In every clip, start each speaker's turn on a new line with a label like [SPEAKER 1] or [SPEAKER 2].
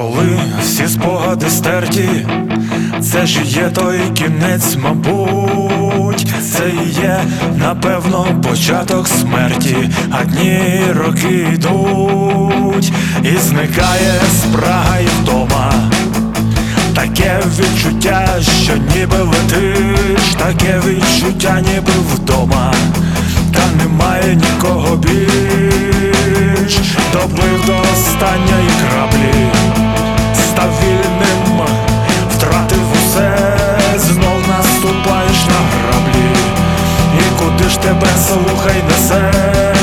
[SPEAKER 1] Коли всі спогади стерті, це ж є той кінець, мабуть. Це і є, напевно, початок смерті. А дні, роки йдуть, і зникає спрага і втома. Таке відчуття, що ніби летиш, таке відчуття, ніби вдома. Та немає нікого більш. Доплив до останньої краплі, став вільним, втратив усе, знов наступаєш на граблі. І куди ж тебе, слухай, несе?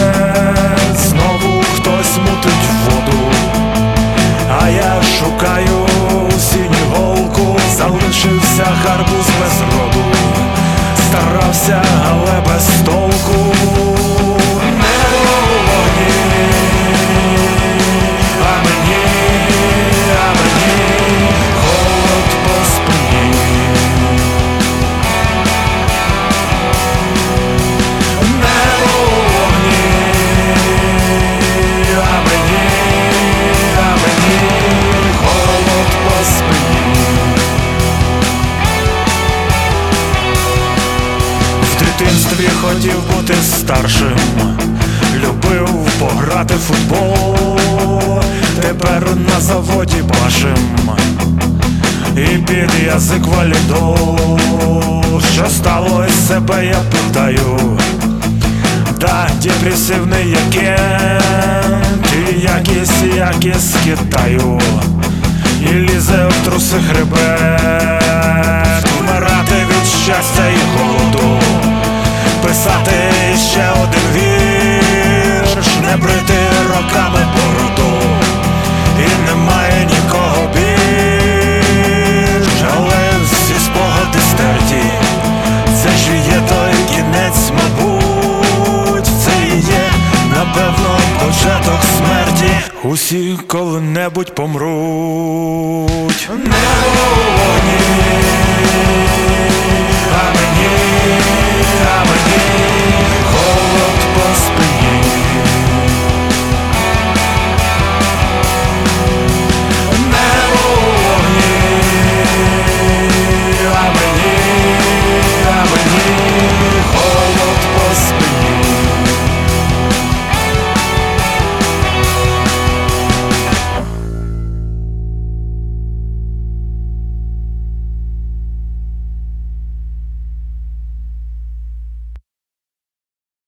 [SPEAKER 1] Знову хтось мутить воду, а я шукаю синю голку. Залишився гарбуз без роду, старався, але без толку. Небо у вогні, а мені холод по спині. Небо у вогні, а мені холод по спині. В дитинстві хотів бути старшим, любив пограти в футбол. Тепер на заводі башим, і під язик валідол. Що стало із себе, я питаю. Да, депресивний агент, і як із Китаю. І лізе в труси хребет, вмирати від щастя і голоду, писати ще один вірш, не брити роками бороду. І немає нікого більш, але всі спогади стерті. Це ж є той кінець, мабуть. Це і є, напевно, початок смерті. Усі коли-небудь помруть. Небо у вогні, а мені холод по спині.